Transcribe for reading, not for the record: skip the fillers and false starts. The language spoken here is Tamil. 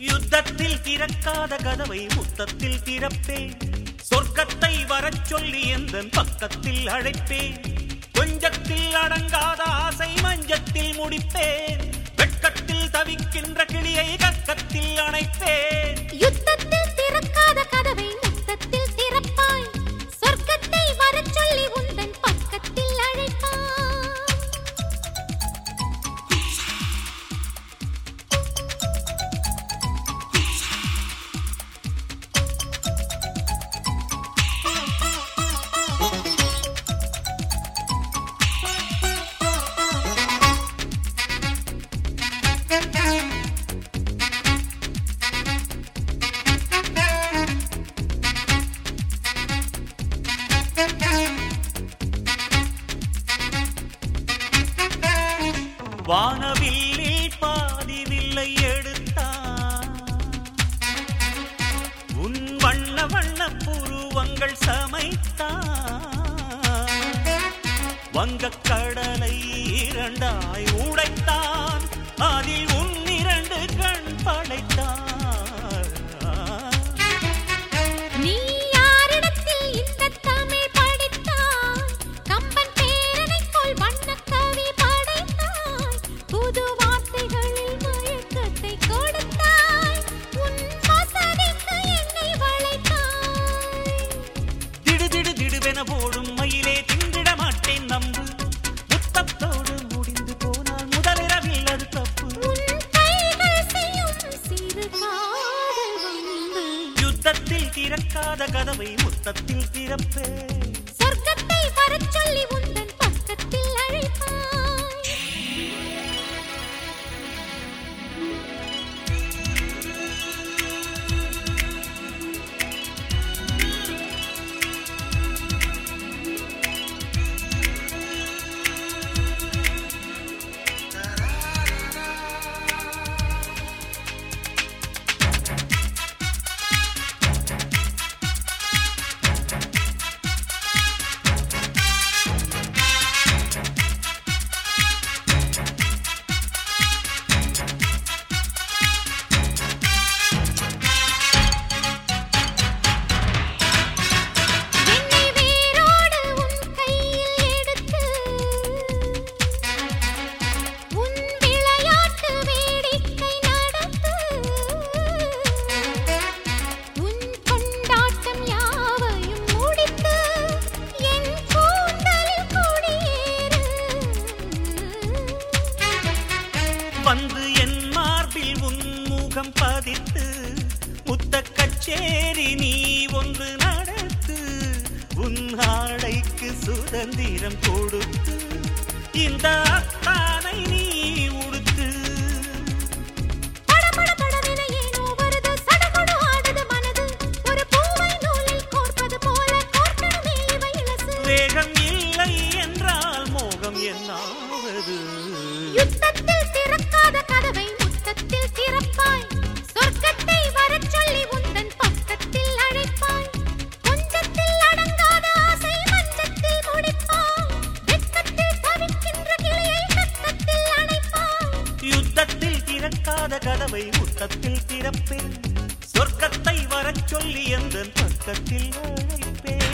யுத்தத்தில் திறக்காத கதவை முத்தத்தில் திறப்பேன். சொர்க்கத்தை வரச் சொல்லி எந்தன் பக்கத்தில் அழைப்பேன். கொஞ்சத்தில் அடங்காத ஆசை மஞ்சத்தில் முடிப்பேன். வெட்கத்தில் தவிக்கின்ற கிளியை கக்கத்தில் அணைப்பேன். யுத்தத்தில் திறக்காத கதவை முத்தத்தில் திறப்பாய். சொர்க்கத்தை வரச் சொல்லி உந்தன் பக்கத்தில் அழைப்பாய். வானவில்லில் பாதி வில்லை எடுத்தான். உன் வண்ண வண்ண புருவங்கள் சமைத்தான். வங்கக் கடலை இரண்டாய் உடைத்தான். அதில் உன் இரண்டு கண் படைத்தான். நீ யாரிடத்தில் இந்த தமிழ் படித்தாய்? கம்பன் பேரனைப் போல் வண்ணக் கவி படைத்தாய். புது வார்த்தைகளில் மயக்கத்தை கொடுத்தாய். உன் வசதிக்கு என்னை வளைத்தாய். திடு திடு திடுவென போடும் மயிலே திண்டிட மாட்டேன் நம்பு. முத்தத்தோடு முடிந்து போனால் முதலிரவில் அது தப்பு. உன் கைகள் செய்யும் சிறு காதல் வம்பு. யுத்தத்தில் திறக்காத கதவை முத்தத்தில் திறப்பேன். சொர்க்கத்தை வரச் சொல்லி உந்தன் பக்கத்தில் அழைப்பாய். என்னை வேரோடு உன் கையில் எடுத்து உன் விளையாட்டு வேடிக்கை நடத்து. உன் கொண்டாட்டம் யாவையும் முடித்து என் கூந்தலில் குடியேறு. வந்து என் மார்பில் உன் முகம் பதித்து முத்தக் கச்சேரி நீ ஒன்று நடத்து. உன் ஆடைக்கு சுதந்திரம் கொடுத்து இந்த அத்தானை நீ உடுத்து. படபட படவென ஏனோ வருது, சடகுடு ஆடுது மனது. ஒரு பூவை நூலில் கோர்ப்பது போல கோர்க்கணுமே இவை இலசு. வேகம் இல்லை என்றால் மோகம் என்னாவது? யுத்தத்தில் திறக்காத கதவை முத்தத்தில் திறப்பாய். சொர்க்கத்தை வரச் சொல்லி உந்தன் பக்கத்தில் அழைப்பாய். கொஞ்சத்தில் அடங்காத ஆசை மஞ்சத்தில் முடிப்பாய். வெட்கத்தில் தவிக்கின்ற கிளியை கக்கத்தில் அணைப்பாய். யுத்தத்தில் திறக்காத கதவை முத்தத்தில் திறப்பேன். சொர்க்கத்தை வரச் சொல்லி எந்தன் பக்கத்தில் அழைப்பேன்.